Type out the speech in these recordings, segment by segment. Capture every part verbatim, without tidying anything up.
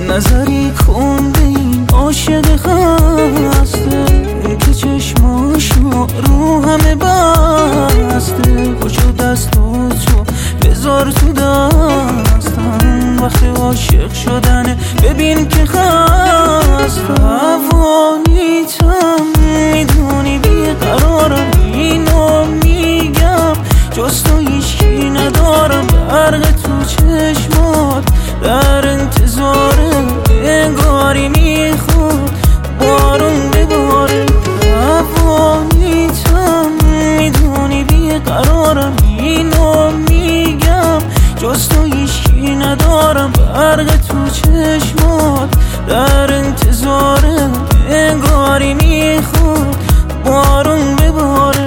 نظری کن به این عاشق خسته که چشماشو رو همه بسته. پاشو دستاتو بذار تو دستم، وقت عاشق شدنه ببین که خسته. روانیتم میدونی بیقرارم، اینو میگم جز تو هیچکی ندارم. برق تو چشمات در انتظارم، انگاری میخواد بارون بباره. روانیتم میدونی بیقرارم، اینو میگم جز تو هیچکی ندارم. برق تو چشمات در انتظارم، انگاری میخواد بارون بباره.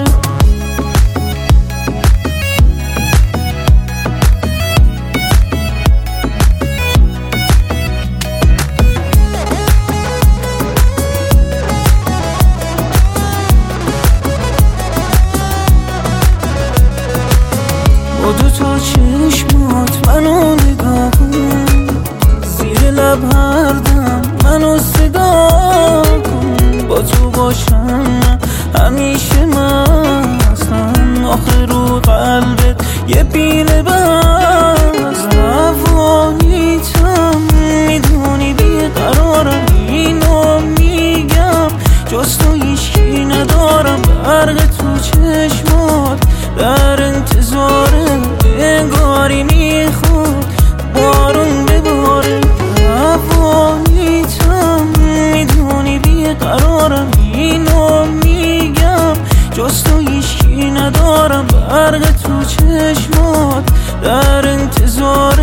با دو تا چشمات منو نگاه کن، زیر لب هر دم منو صدا کن. با تو باشم همیشه مستم، آخه رو قلبت یه پیله بست. روانیتم میدونی بیقرارم، اینو میگم جز تو هیچکی ندارم. برق تو چشمات در انتظارم، انگاری میخواد بارون بباره. روانیتم میدونی بیقرارم، اینو میگم جز تو هیچکی ندارم. برق تو چشمات در انتظار